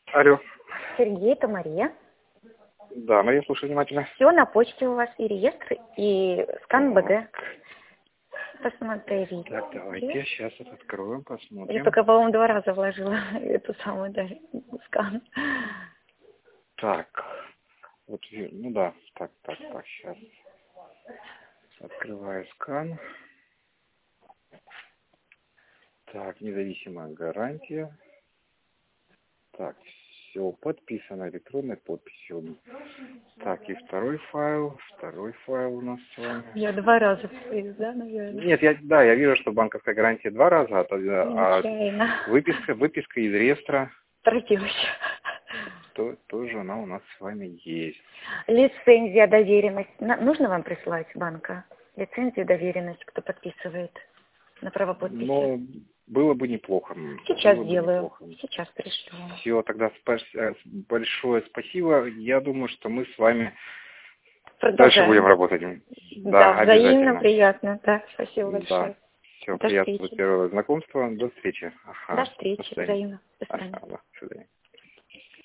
Алло. Сергей, это Мария. Да, Мария, слушаю внимательно. Все на почте у вас, и реестр, и скан БГ. Посмотрите. Так, давайте сейчас это откроем, Я посмотрим. только, по-моему, 2 раза вложила эту самую, да, скан. Так, вот, ну да, так, сейчас. Открываю скан. Так, независимая гарантия. Так, все подписано электронной подписью. Так, и второй файл у нас с вами. Я 2 раза вслед, да, наверное? Нет, я вижу, что банковская гарантия 2 раза, а Нечаянно. выписка из реестра Торопилась. тоже она у нас с вами есть. Лицензия, доверенность. Нужно вам присылать банка? Лицензию, доверенность, кто подписывает на право подписи? Но было бы неплохо. Сейчас сделаю. Сейчас пришлю. Все, тогда большое спасибо. Я думаю, что мы с вами дальше будем работать. Да, взаимно, обязательно. приятно. Да, спасибо большое. Да. Все, До приятного встречи. первого знакомства. До встречи. До встречи, взаимно. До свидания. До свидания.